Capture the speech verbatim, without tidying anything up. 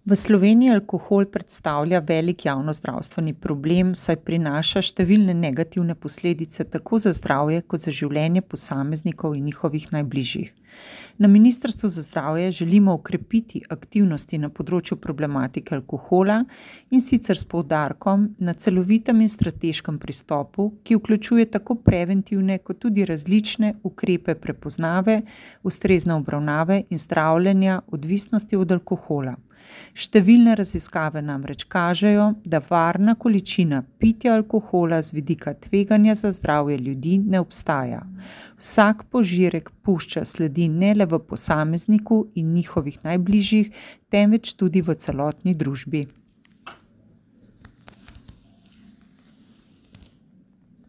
V Sloveniji alkohol predstavlja velik javnozdravstveni problem, saj prinaša številne negativne posledice tako za zdravje kot za življenje posameznikov in njihovih najbližjih. Na Ministrstvu za zdravje želimo okrepiti aktivnosti na področju problematike alkohola, in sicer s poudarkom na celovitem in strateškem pristopu, ki vključuje tako preventivne kot tudi različne ukrepe prepoznave, ustrezne obravnave in zdravljenja odvisnosti od alkohola. Številne raziskave namreč kažejo, da varna količina pitja alkohola z vidika tveganja za zdravje ljudi ne obstaja. Vsak požirek pušča sledi ne le v posamezniku in njihovih najbližjih, temveč tudi v celotni družbi.